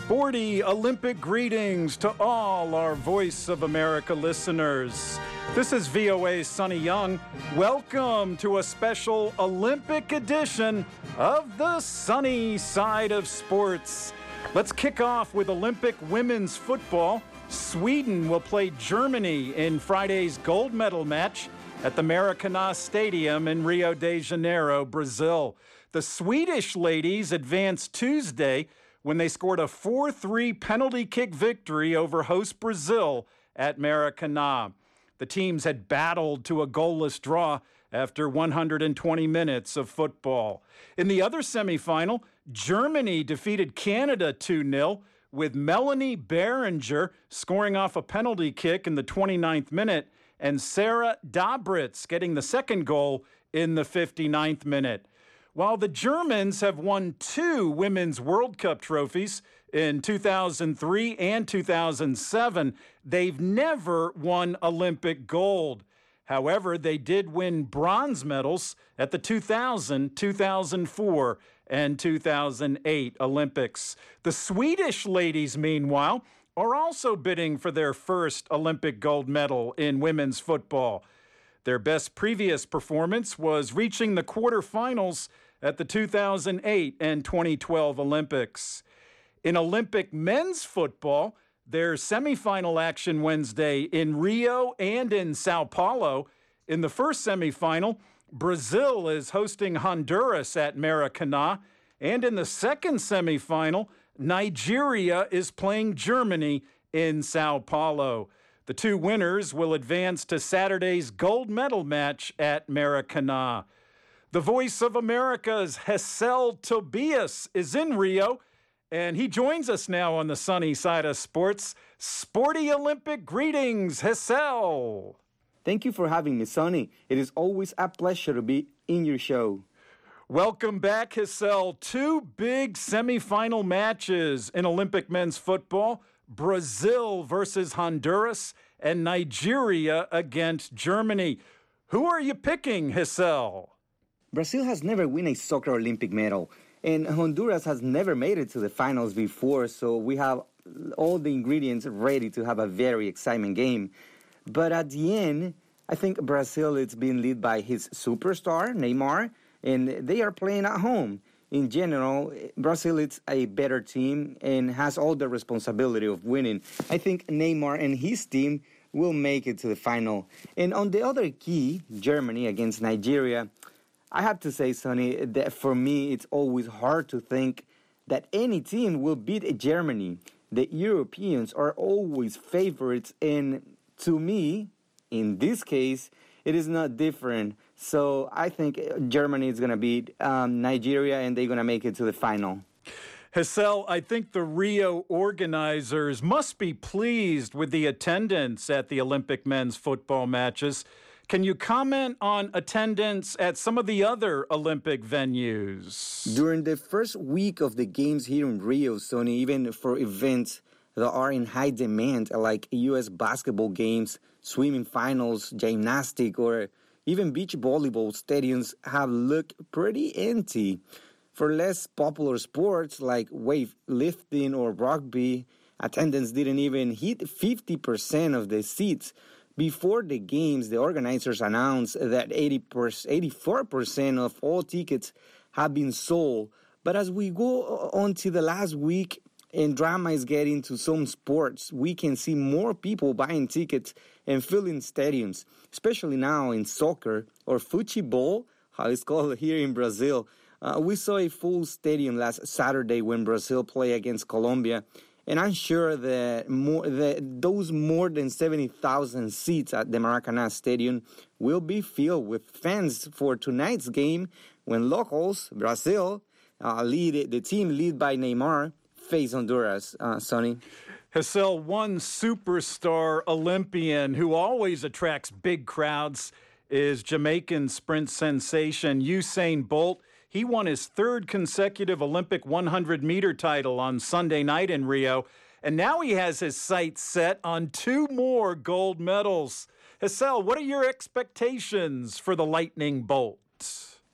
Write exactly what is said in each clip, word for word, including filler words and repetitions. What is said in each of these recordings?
Sporty Olympic greetings to all our Voice of America listeners. This is V O A's Sonny Young. Welcome to a special Olympic edition of the sunny side of sports. Let's kick off with Olympic women's football. Sweden will play Germany in Friday's gold medal match at the Maracanã Stadium in Rio de Janeiro, Brazil. The Swedish ladies advanced Tuesday when they scored a four three penalty kick victory over host Brazil at Maracanã. The teams had battled to a goalless draw after one hundred twenty minutes of football. In the other semifinal, Germany defeated Canada two nil, with Melanie Behringer scoring off a penalty kick in the twenty-ninth minute and Sarah Dabritz getting the second goal in the fifty-ninth minute. While the Germans have won two Women's World Cup trophies in two thousand three and two thousand seven, they've never won Olympic gold. However, they did win bronze medals at the two thousand, two thousand four, and two thousand eight Olympics. The Swedish ladies, meanwhile, are also bidding for their first Olympic gold medal in women's football. Their best previous performance was reaching the quarterfinals at the two thousand eight and twenty twelve Olympics. In Olympic men's football, there's semifinal action Wednesday in Rio and in Sao Paulo. In the first semifinal, Brazil is hosting Honduras at Maracanã. And in the second semifinal, Nigeria is playing Germany in Sao Paulo. The two winners will advance to Saturday's gold medal match at Maracanã. The Voice of America's Hessel Tobias is in Rio, and he joins us now on the sunny side of sports. Sporty Olympic greetings, Hessel. Thank you for having me, Sonny. It is always a pleasure to be in your show. Welcome back, Hessel. Two big semifinal matches in Olympic men's football. Brazil versus Honduras and Nigeria against Germany. Who are you picking, Hessel? Brazil has never won a soccer Olympic medal, and Honduras has never made it to the finals before, so we have all the ingredients ready to have a very exciting game. But at the end, I think Brazil is being led by his superstar, Neymar, and they are playing at home. In general, Brazil is a better team and has all the responsibility of winning. I think Neymar and his team will make it to the final. And on the other key, Germany against Nigeria, I have to say, Sonny, that for me, it's always hard to think that any team will beat Germany. The Europeans are always favorites, and to me, in this case, it is not different. So I think Germany is going to beat um, Nigeria, and they're going to make it to the final. Hessel, I think the Rio organizers must be pleased with the attendance at the Olympic men's football matches. Can you comment on attendance at some of the other Olympic venues? During the first week of the games here in Rio, Sonny, even for events that are in high demand, like U S basketball games, swimming finals, gymnastic, or even beach volleyball stadiums have looked pretty empty. For less popular sports like weightlifting or rugby, attendance didn't even hit fifty percent of the seats. Before the games, the organizers announced that eighty percent, eighty-four percent of all tickets have been sold. But as we go on to the last week and drama is getting to some sports, we can see more people buying tickets and filling stadiums, especially now in soccer or futebol, how it's called here in Brazil. Uh, we saw a full stadium last Saturday when Brazil played against Colombia. And I'm sure that more that those more than seventy thousand seats at the Maracanã Stadium will be filled with fans for tonight's game when locals, Brazil, uh, lead the team led by Neymar, face Honduras, uh, Sonny. Hessel, one superstar Olympian who always attracts big crowds is Jamaican sprint sensation Usain Bolt. He won his third consecutive Olympic one hundred meter title on Sunday night in Rio, and now he has his sights set on two more gold medals. Hessel, what are your expectations for the Lightning Bolt?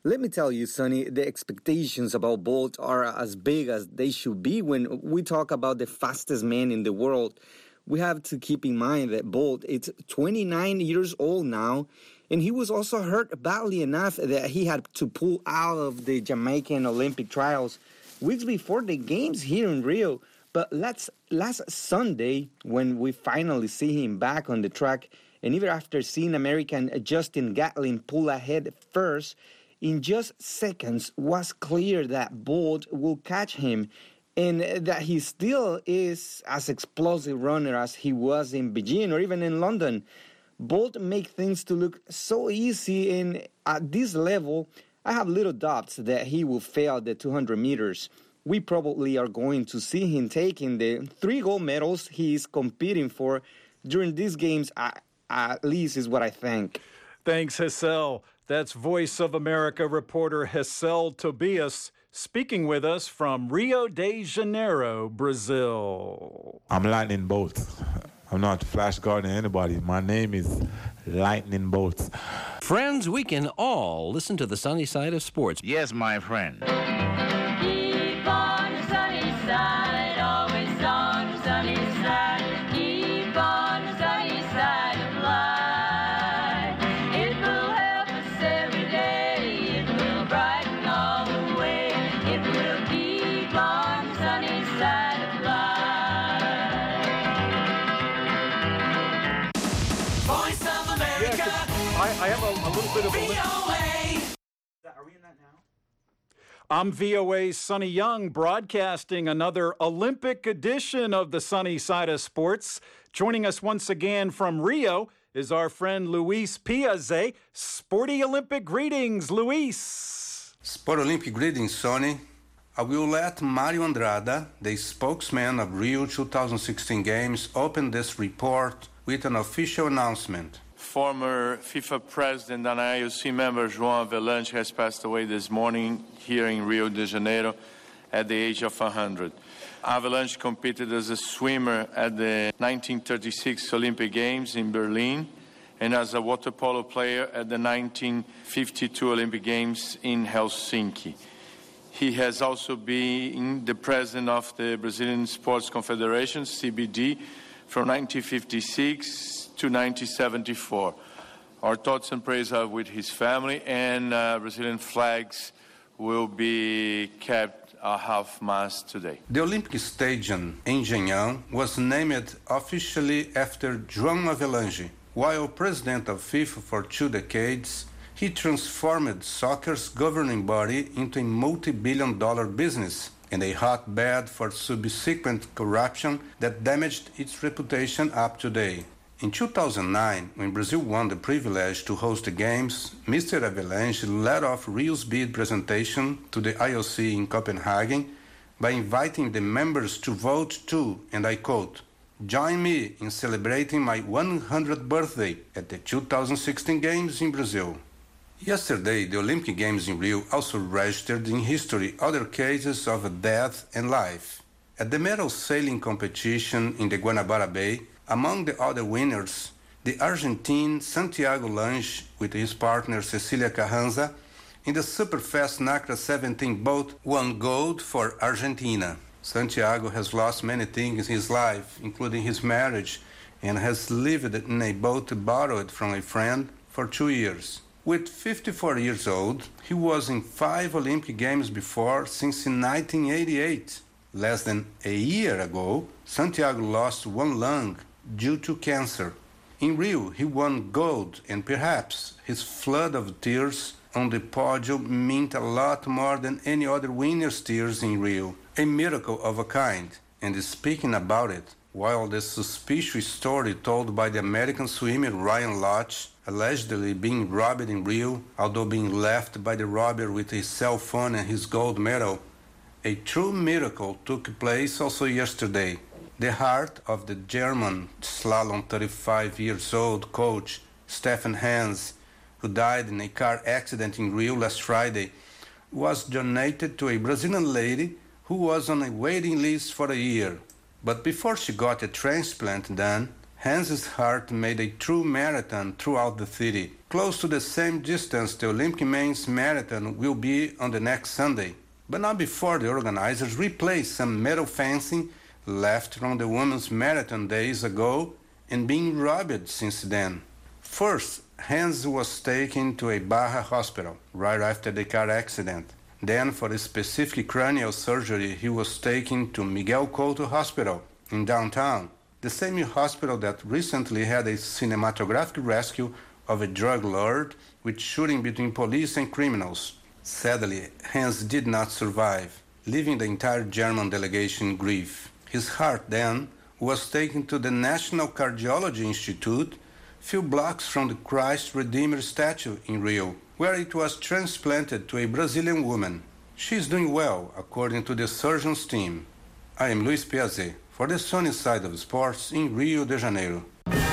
Let me tell you, Sonny, the expectations about Bolt are as big as they should be when we talk about the fastest man in the world. We have to keep in mind that Bolt is twenty-nine years old now, and he was also hurt badly enough that he had to pull out of the Jamaican Olympic trials weeks before the games here in Rio. But last, last Sunday, when we finally see him back on the track, and even after seeing American Justin Gatlin pull ahead first, in just seconds was clear that Bolt will catch him and that he still is as explosive runner as he was in Beijing or even in London. Bolt make things to look so easy, and at this level, I have little doubts that he will fail the two hundred meters. We probably are going to see him taking the three gold medals he is competing for during these games, at least is what I think. Thanks, Hessel. That's Voice of America reporter Hessel Tobias speaking with us from Rio de Janeiro, Brazil. I'm Lightning Bolt. I'm not Flash Gordon anybody. My name is Lightning Bolt. Friends, we can all listen to the sunny side of sports. Yes, my friend. Keep on the sunny side, always on the sunny side. Keep on the sunny side of life. It will help us every day. It will brighten all the way. It will keep on the sunny side of life. Voice of America. Yeah, I, I have a, a little bit of a... V O A. Are we in that now? I'm V O A's Sonny Young, broadcasting another Olympic edition of the Sunny Side of Sports. Joining us once again from Rio is our friend Luis Piazze. Sporty Olympic greetings, Luis. Sport Olympic greetings, Sonny. I will let Mario Andrada, the spokesman of Rio twenty sixteen Games, open this report with an official announcement. Former FIFA president and I O C member João Avelange has passed away this morning here in Rio de Janeiro at the age of one hundred. Avelange competed as a swimmer at the nineteen thirty-six Olympic Games in Berlin and as a water polo player at the nineteen fifty-two Olympic Games in Helsinki. He has also been the president of the Brazilian Sports Confederation, C B D, from nineteen fifty-six to nineteen seventy-four. Our thoughts and prayers are with his family, and uh, Brazilian flags will be kept at half-mast today. The Olympic Stadium in Engenhão was named officially after João Avelange. While president of FIFA for two decades, he transformed soccer's governing body into a multi-billion dollar business and a hotbed for subsequent corruption that damaged its reputation up to date. In two thousand nine, when Brazil won the privilege to host the Games, Mister Avelange led off Rio's bid presentation to the I O C in Copenhagen by inviting the members to vote to, and I quote, "Join me in celebrating my one hundredth birthday at the two thousand sixteen Games in Brazil." Yesterday, the Olympic Games in Rio also registered in history other cases of death and life. At the medal sailing competition in the Guanabara Bay, among the other winners, the Argentine Santiago Lange with his partner Cecilia Carranza in the Superfast NACRA seventeen boat won gold for Argentina. Santiago has lost many things in his life, including his marriage, and has lived in a boat borrowed from a friend for two years. With fifty-four years old, he was in five Olympic Games before since in nineteen eighty-eight. Less than a year ago, Santiago lost one lung due to cancer. In Rio, he won gold, and perhaps his flood of tears on the podium meant a lot more than any other winner's tears in Rio. A miracle of a kind. And speaking about it, while the suspicious story told by the American swimmer Ryan Lochte, allegedly being robbed in Rio, although being left by the robber with his cell phone and his gold medal, a true miracle took place also yesterday. The heart of the German slalom thirty-five years old coach Stefan Hans, who died in a car accident in Rio last Friday, was donated to a Brazilian lady who was on a waiting list for a year. But before she got a transplant done, Hans's heart made a true marathon throughout the city, close to the same distance the Olympic men's marathon will be on the next Sunday, but not before the organizers replaced some metal fencing left from the women's marathon days ago and being robbed since then. First, Hans was taken to a Barra hospital right after the car accident. Then, for a specific cranial surgery, he was taken to Miguel Couto Hospital in downtown, the same hospital that recently had a cinematographic rescue of a drug lord with shooting between police and criminals. Sadly, Hans did not survive, leaving the entire German delegation in grief. His heart then was taken to the National Cardiology Institute, few blocks from the Christ Redeemer statue in Rio, where it was transplanted to a Brazilian woman. She is doing well, according to the surgeon's team. I am Luis Piazzi for the sunny side of sports in Rio de Janeiro.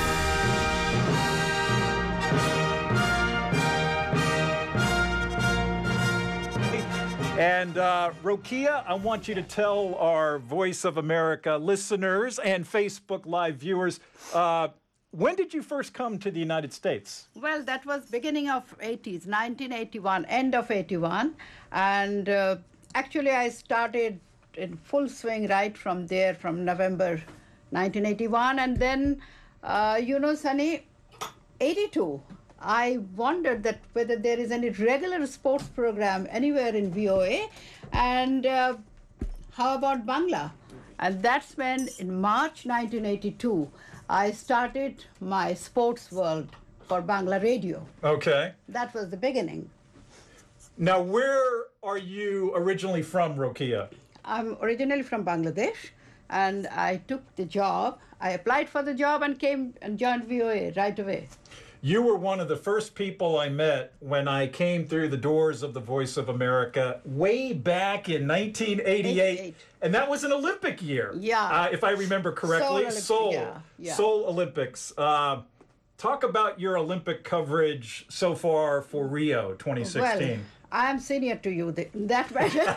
And uh, Rokia, I want you to tell our Voice of America listeners and Facebook Live viewers, uh, when did you first come to the United States? Well, that was beginning of eighties, nineteen eighty-one, end of eighty-one. And uh, actually I started in full swing right from there, from November nineteen eighty-one. And then, uh, you know, Sunny, eighty-two. I wondered that whether there is any regular sports program anywhere in V O A, and uh, how about Bangla? And that's when, in March nineteen eighty-two, I started my sports world for Bangla Radio. Okay. That was the beginning. Now, where are you originally from, Rokia? I'm originally from Bangladesh, and I took the job. I applied for the job and came and joined V O A right away. You were one of the first people I met when I came through the doors of the Voice of America way back in nineteen eighty-eight. eighty-eight. And that was an Olympic year. Yeah. Uh, if I remember correctly. Seoul, Seoul, yeah, yeah. Seoul Olympics. Uh, talk about your Olympic coverage so far for Rio twenty sixteen. Well, I'm senior to you th- in that matter.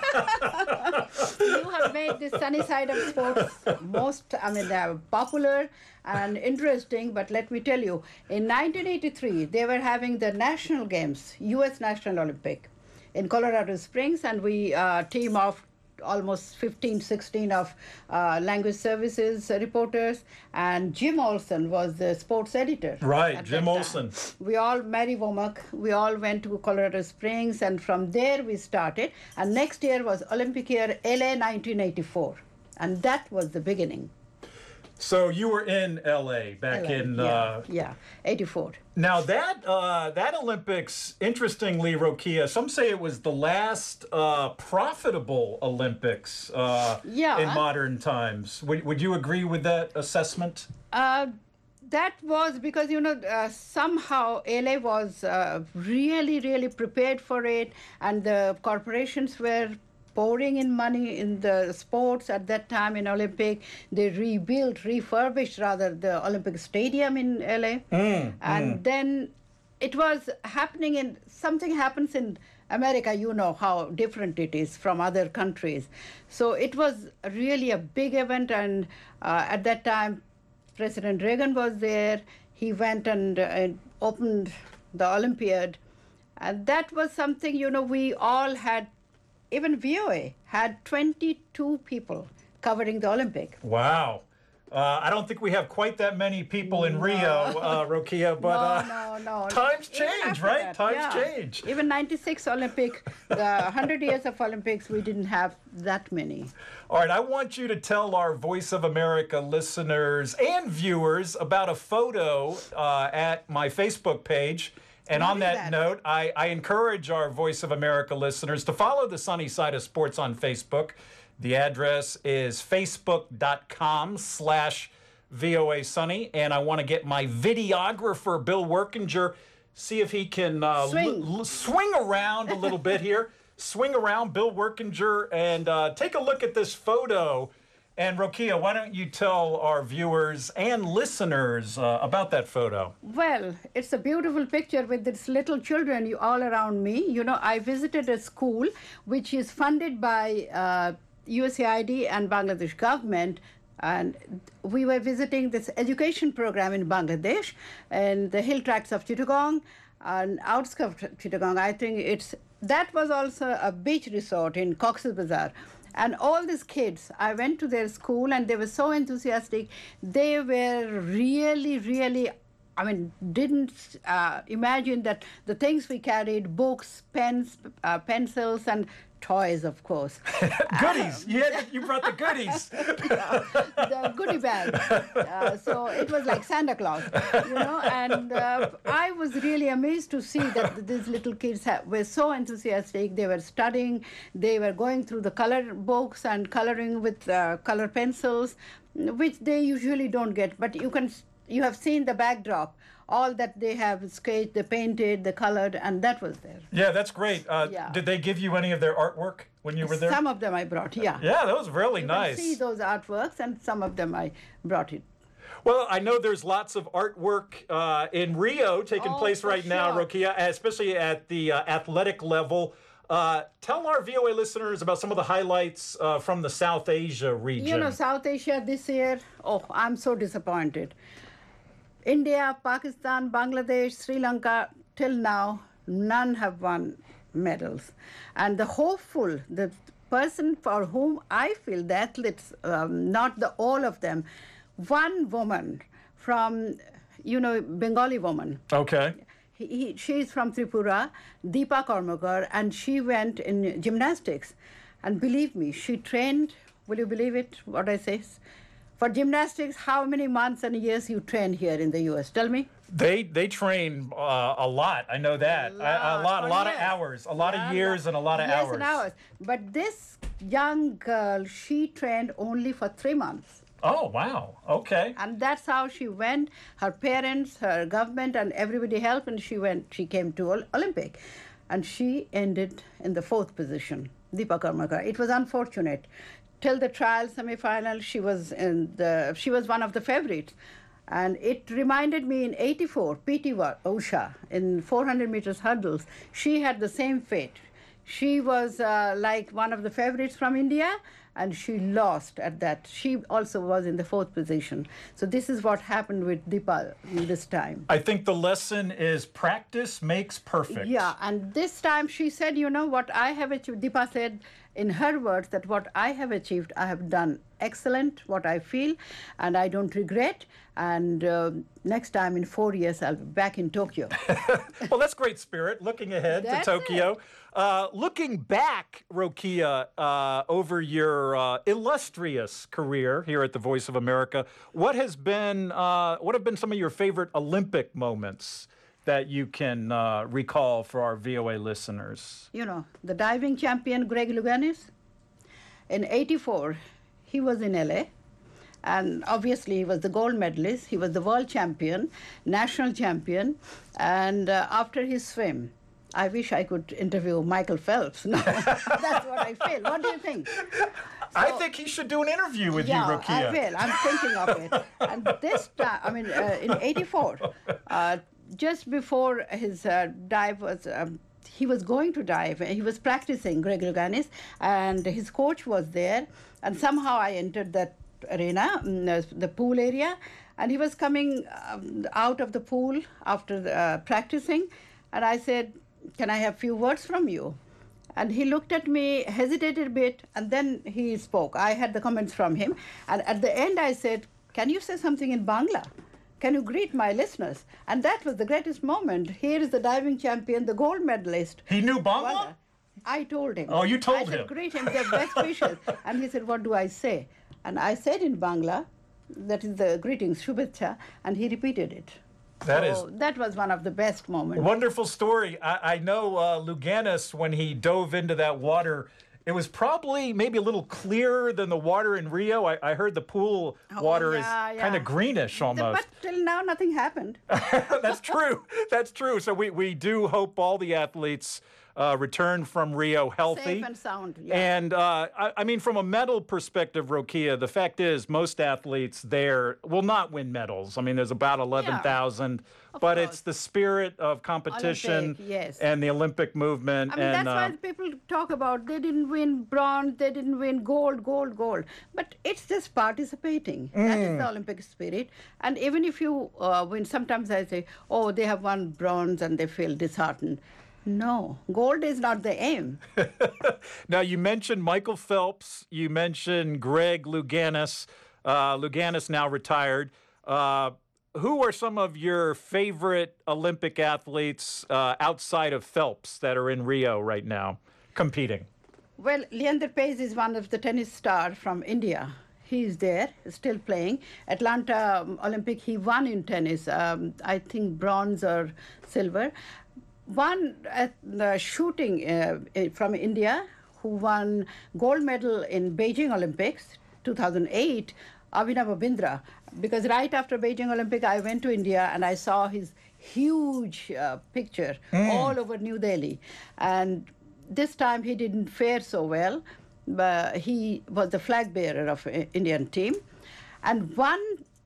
You have made the sunny side of sports most, I mean, they're popular and interesting, but let me tell you, in nineteen eighty-three, they were having the national games, U S National Olympic, in Colorado Springs, and we uh, team of almost fifteen, sixteen of uh, language services reporters, and Jim Olson was the sports editor. Right, at Jim that Olson. time. We all, Mary Womack, we all went to Colorado Springs, and from there we started. And next year was Olympic year L A nineteen eighty-four, and that was the beginning. So you were in L A back L A, in... yeah, Uh, yeah, eighty-four. Now that uh, that Olympics, interestingly, Rokia, some say it was the last uh, profitable Olympics uh, Yeah. in modern times. Would, would you agree with that assessment? Uh, that was because, you know, uh, somehow L A was uh, really, really prepared for it, and the corporations were pouring in money in the sports at that time in Olympic. They rebuilt, refurbished rather, the Olympic Stadium in L A. Mm, and mm. then it was happening in, something happens in America, you know how different it is from other countries. So it was really a big event, and uh, at that time, President Reagan was there. He went and, uh, and opened the Olympiad. And that was something, you know, we all had, even V O A had twenty-two people covering the Olympic. Wow. Uh, I don't think we have quite that many people in No. Rio, uh, Rokia, but uh, no, no, no. times Even change, after right? that, Times yeah. change. Even ninety-six Olympic, the one hundred years of Olympics, we didn't have that many. All right, I want you to tell our Voice of America listeners and viewers about a photo uh, at my Facebook page. And What on is that, that? note, I, I encourage our Voice of America listeners to follow the Sunny Side of Sports on Facebook. The address is facebook.com slash VOA Sunny. And I want to get my videographer, Bill Workinger, see if he can uh, Swing. l- l- swing around a little bit here. Swing around, Bill Workinger, and uh, take a look at this photo. And Rokia, why don't you tell our viewers and listeners uh, about that photo? Well, it's a beautiful picture with these little children you- all around me. You know, I visited a school which is funded by uh, U S A I D and Bangladesh government And we were visiting this education program in Bangladesh and the hill tracts of Chittagong and outskirts of Chittagong. I think it's that was also a beach resort in Cox's Bazar. And all these kids, I went to their school and they were so enthusiastic. They were really, really, I mean, didn't uh, imagine that the things we carried, books, pens, uh, pencils, and toys, of course. Goodies. You, had, you brought the goodies. The goodie bag. Uh, so it was like Santa Claus, you know. And uh, I was really amazed to see that these little kids have, were so enthusiastic. They were studying. They were going through the color books and coloring with uh, color pencils, which they usually don't get. But you can, you have seen the backdrop. All that they have sketched, they painted, they colored, and that was there. Yeah, that's great. Uh, Yeah. Did they give you any of their artwork when you were there? Some of them I brought, yeah. Yeah, that was really You nice. can see those artworks, and some of them I brought it. Well, I know there's lots of artwork uh, in Rio taking Oh, place for right now, sure. Rokia, especially at the uh, athletic level. Uh, tell our V O A listeners about some of the highlights uh, from the South Asia region. You know, South Asia this year, oh, I'm so disappointed. India, Pakistan, Bangladesh, Sri Lanka, till now, none have won medals. And the hopeful, the person for whom I feel the athletes, um, not the all of them, one woman from, you know, Bengali woman. Okay. He, he, she's from Tripura, Deepa Karmakar, and she went in gymnastics. And believe me, she trained, will you believe it, what I say? For gymnastics, how many months and years you train here in the U S? Tell me. They they train uh, a lot. I know that. A, a lot, a for lot of years. hours, a lot Yeah, of years, and a lot of years hours. and hours. But this young girl, she trained only for three months. Oh wow. Okay. And that's how she went. Her parents, her government, and everybody helped, and she went. She came to Ol- Olympic, and she ended in the fourth position. Deepa Karmakar. It was unfortunate. Till the trial semi-final, she was in the. She was one of the favorites, and it reminded me in eighty-four, P T Usha in four hundred meters hurdles. She had the same fate. She was uh, like one of the favorites from India, and she lost at that. She also was in the fourth position. So this is what happened with Deepa this time. I think the lesson is practice makes perfect. Yeah, and this time she said, you know, what I have achieved, Deepa said in her words that what I have achieved, I have done excellent, what I feel, and I don't regret. And uh, next time in four years, I'll be back in Tokyo. Well, that's great spirit. Looking ahead That's to Tokyo. it. Uh, looking back, Rokia, uh, over your uh, illustrious career here at the Voice of America, what has been, uh, what have been some of your favorite Olympic moments that you can uh, recall for our V O A listeners? You know, the diving champion, Greg Louganis, in eighty-four, he was in L A, and obviously he was the gold medalist. He was the world champion, national champion, and uh, after his swim, I wish I could interview Michael Phelps. No, that's what I feel. What do you think? I think he should do an interview with yeah, you, Rokia. I will. I'm thinking of it. And this time, I mean, uh, in eighty-four, uh, just before his uh, dive was, um, he was going to dive. He was practicing, Greg Louganis, and his coach was there. And somehow I entered that arena, mm, the pool area, and he was coming um, out of the pool after the, uh, practicing, and I said, "Can I have few words from you?" And he looked at me, hesitated a bit, and then he spoke. I had the comments from him. And at the end, I said, "Can you say something in Bangla? Can you greet my listeners?" And that was the greatest moment. Here is the diving champion, the gold medalist. He knew Bangla? I told him. Oh, you told I said, him. "Greet him, the best wishes." And he said, "What do I say?" And I said in Bangla, that is the greetings, Shubhecha, and he repeated it. That so is that was one of the best moments. wonderful story. I, I know uh, Louganis, when he dove into that water, it was probably maybe a little clearer than the water in Rio. I, I heard the pool Oh, water yeah, is kind yeah. of greenish almost. But till now, nothing happened. That's true. That's true. So we, we do hope all the athletes uh, returned from Rio healthy. Safe and sound, yeah. And, uh, I, I mean, from a medal perspective, Rokia, the fact is most athletes there will not win medals. I mean, there's about eleven thousand, Of but course. it's the spirit of competition Olympic, yes. and the Olympic movement. I mean, and, that's uh, why people talk about they didn't win bronze, they didn't win gold, gold, gold. But it's just participating. That is the Olympic spirit. And even if you uh, win, sometimes I say, oh, they have won bronze and they feel disheartened. No, gold is not the aim. Now, you mentioned Michael Phelps. You mentioned Greg Louganis. Uh, Louganis now retired. Uh, who are some of your favorite Olympic athletes uh, outside of Phelps that are in Rio right now competing? Well, Leander Paes is one of the tennis stars from India. He's there, still playing. Atlanta um, Olympic, he won in tennis. Um, I think bronze or silver. One at the shooting uh, eh, from India, who won gold medal in Beijing Olympics, two thousand eight, Abhinav Bindra. Because right after Beijing Olympic, I went to India and I saw his huge uh, picture all over New Delhi. And this time he didn't fare so well, but he was the flag bearer of uh, Indian team. And one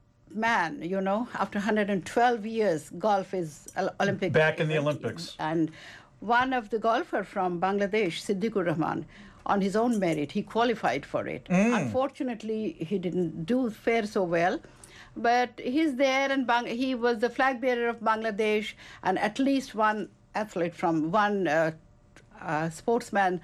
man, you know, after one hundred twelve years, golf is Ol- Olympic. Back in the event. Olympics. And one of the golfer from Bangladesh, Siddiqur Rahman, on his own merit, he qualified for it. Unfortunately, he didn't do fare so well. But he's there, and Bang- he was the flag bearer of Bangladesh, and at least one athlete from one uh, uh, sportsman,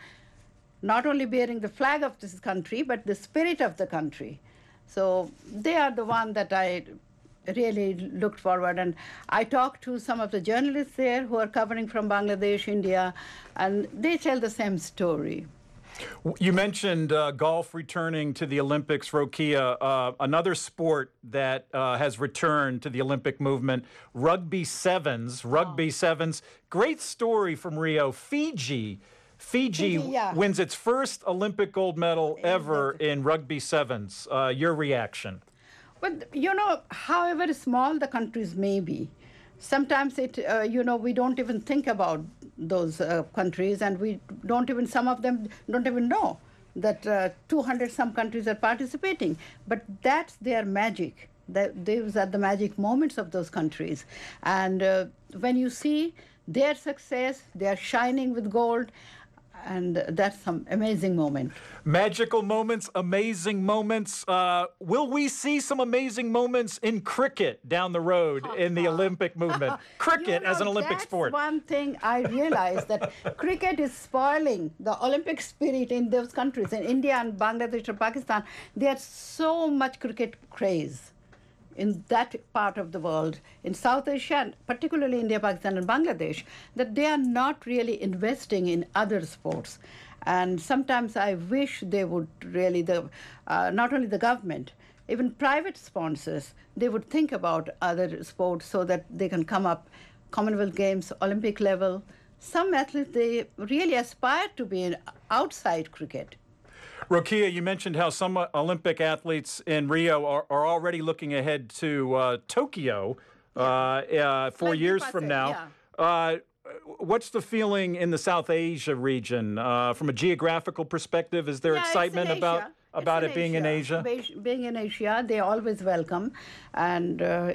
not only bearing the flag of this country, but the spirit of the country. So they are the one that I really looked forward. And I talked to some of the journalists there who are covering from Bangladesh, India, and they tell the same story. You mentioned uh, golf returning to the Olympics, Rokia. Uh, another sport that uh, has returned to the Olympic movement, rugby sevens. Rugby sevens. Great story from Rio. Fiji. Fiji, Fiji, yeah. wins its first Olympic gold medal ever in rugby sevens. Uh, your reaction? But, you know, however small the countries may be, sometimes it, uh, you know, we don't even think about those uh, countries, and we don't even, some of them don't even know that uh, two hundred some countries are participating. But that's their magic. That, those are the magic moments of those countries. And uh, when you see their success, they are shining with gold, and that's some amazing moment. Magical moments, amazing moments. Uh, will we see some amazing moments in cricket down the road in the Olympic movement? Cricket You as an know, Olympic that's sport. One thing I realized that cricket is spoiling the Olympic spirit in those countries. In India and Bangladesh or Pakistan, there's so much cricket craze in that part of the world, in South Asia, and particularly India, Pakistan, and Bangladesh, that they are not really investing in other sports. And sometimes I wish they would really, the uh, not only the government, even private sponsors, they would think about other sports so that they can come up Commonwealth Games, Olympic level. Some athletes, they really aspire to be in outside cricket. Rokia, you mentioned how some uh, Olympic athletes in Rio are, are already looking ahead to uh, Tokyo uh, uh, four Like years Deepa from said, now. Uh, what's the feeling in the South Asia region uh, from a geographical perspective? Is there Yeah, it's excitement in about Asia. about It's it being in Asia? Be- Being in Asia, they're always welcome. And uh,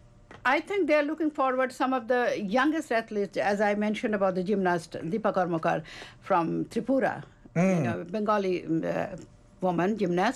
I think they're looking forward, some of the youngest athletes, as I mentioned about the gymnast Deepa Karmakar from Tripura, you know, Bengali uh, woman gymnast.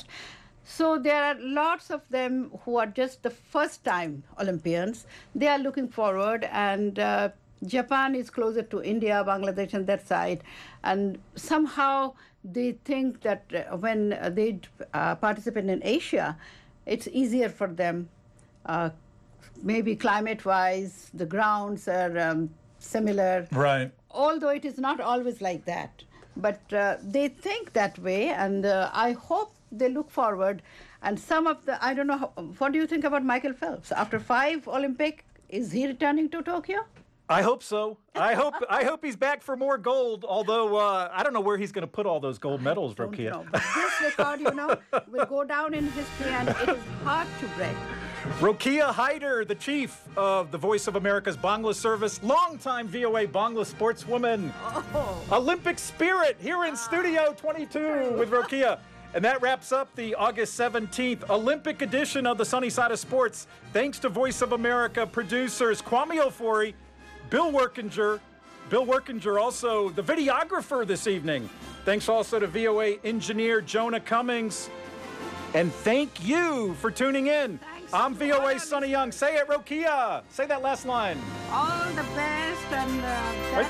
So there are lots of them who are just the first time Olympians. They are looking forward, and uh, Japan is closer to India, Bangladesh, and that side. And somehow they think that uh, when they uh, participate in Asia, it's easier for them. Uh, maybe climate-wise, the grounds are um, similar. Right. Although it is not always like that. But uh, they think that way, and uh, I hope they look forward. And some of the, I don't know, how, what do you think about Michael Phelps? After five Olympic, is he returning to Tokyo? I hope so. I hope I hope he's back for more gold. Although uh, I don't know where he's going to put all those gold medals, Don't Rokia. know. But this record, you know, will go down in history, and it is hard to break. Rokia Haider, the chief of the Voice of America's Bangla service, longtime V O A Bangla sportswoman. Oh. Olympic spirit here in Studio twenty-two with Rokia. And that wraps up the August seventeenth Olympic edition of the Sunny Side of Sports. Thanks to Voice of America producers Kwame Ofori, Bill Workinger. Bill Workinger, also the videographer this evening. Thanks also to V O A engineer Jonah Cummings. And thank you for tuning in. Thanks. I'm V O A's Sonny Young. Say it, Rokia. Say that last line. All the best and uh, that-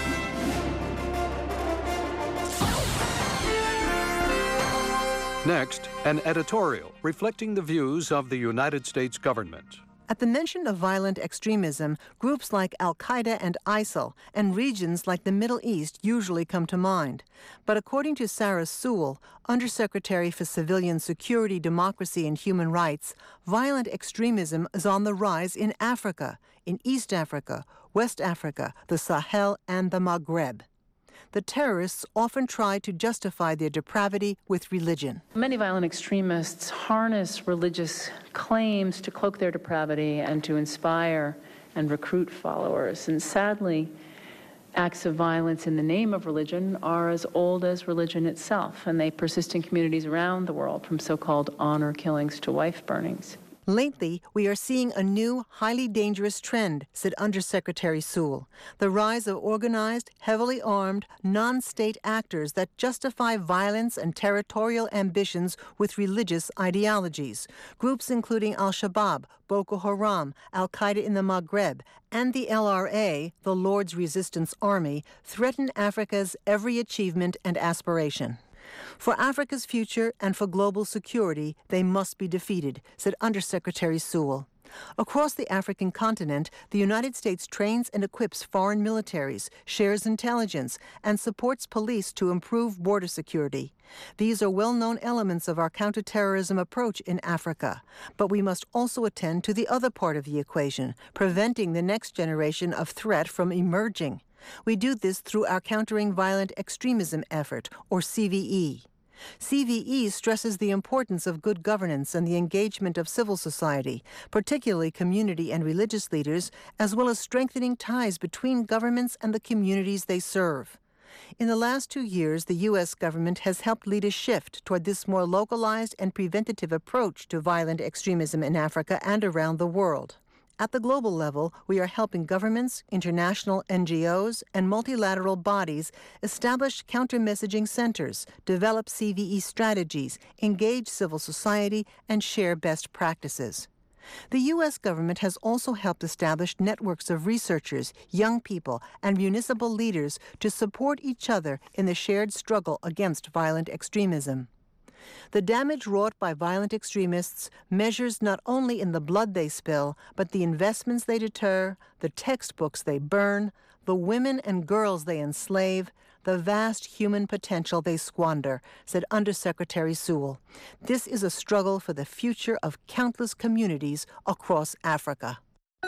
Next, an editorial reflecting the views of the United States government. At the mention of violent extremism, groups like Al-Qaeda and ISIL and regions like the Middle East usually come to mind. But according to Sarah Sewell, Undersecretary for Civilian Security, Democracy and Human Rights, violent extremism is on the rise in Africa, in East Africa, West Africa, the Sahel, and the Maghreb. The terrorists often try to justify their depravity with religion. Many violent extremists harness religious claims to cloak their depravity and to inspire and recruit followers. And sadly, acts of violence in the name of religion are as old as religion itself, and they persist in communities around the world, from so-called honor killings to wife burnings. Lately, we are seeing a new, highly dangerous trend, said Undersecretary Sewell, the rise of organized, heavily armed, non-state actors that justify violence and territorial ambitions with religious ideologies. Groups including Al-Shabaab, Boko Haram, Al-Qaeda in the Maghreb, and the L R A, the Lord's Resistance Army, threaten Africa's every achievement and aspiration. For Africa's future and for global security, they must be defeated, said Undersecretary Sewell. Across the African continent, the United States trains and equips foreign militaries, shares intelligence, and supports police to improve border security. These are well-known elements of our counterterrorism approach in Africa. But we must also attend to the other part of the equation, preventing the next generation of threat from emerging. We do this through our Countering Violent Extremism effort, or C V E. C V E stresses the importance of good governance and the engagement of civil society, particularly community and religious leaders, as well as strengthening ties between governments and the communities they serve. In the last two years, the U S government has helped lead a shift toward this more localized and preventative approach to violent extremism in Africa and around the world. At the global level, we are helping governments, international N G Os, and multilateral bodies establish counter-messaging centers, develop C V E strategies, engage civil society, and share best practices. The U S government has also helped establish networks of researchers, young people, and municipal leaders to support each other in the shared struggle against violent extremism. The damage wrought by violent extremists measures not only in the blood they spill, but the investments they deter, the textbooks they burn, the women and girls they enslave, the vast human potential they squander, said Undersecretary Sewell. This is a struggle for the future of countless communities across Africa.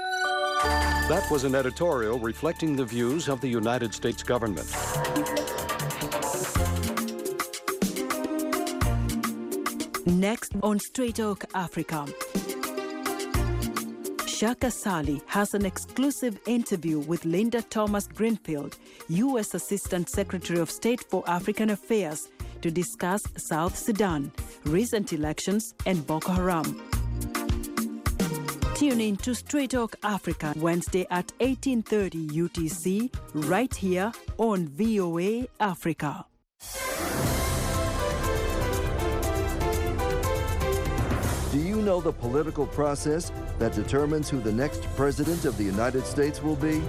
That was an editorial reflecting the views of the United States government. Next on Straight Talk Africa, Shaka Sali has an exclusive interview with Linda Thomas Greenfield, U S Assistant Secretary of State for African Affairs, to discuss South Sudan, recent elections, and Boko Haram. Tune in to Straight Talk Africa Wednesday at eighteen thirty U T C, right here on V O A Africa. Do you know the political process that determines who the next president of the United States will be?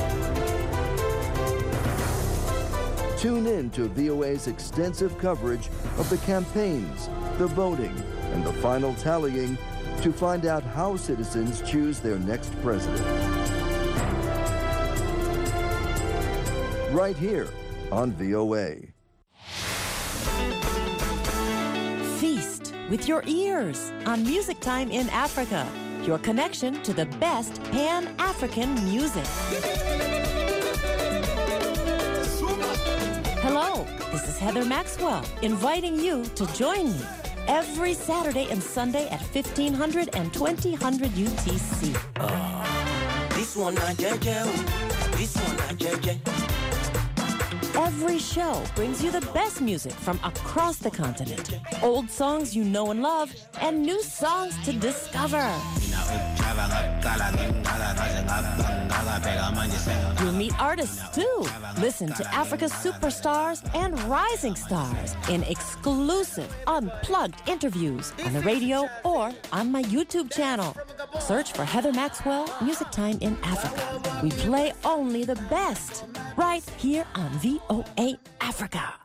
Tune in to V O A's extensive coverage of the campaigns, the voting, and the final tallying to find out how citizens choose their next president. Right here on V O A. Feast with your ears on Music Time in Africa, your connection to the best Pan-African music. Hello, this is Heather Maxwell, inviting you to join me every Saturday and Sunday at fifteen hundred and twenty hundred U T C. Uh, this one not J J. This one not J J. Every show brings you the best music from across the continent. Old songs you know and love, and new songs to discover. You'll meet artists too. Listen to Africa's superstars and rising stars in exclusive, unplugged interviews on the radio or on my YouTube channel. Search for Heather Maxwell, Music Time in Africa. We play only the best, right here on V O A Africa.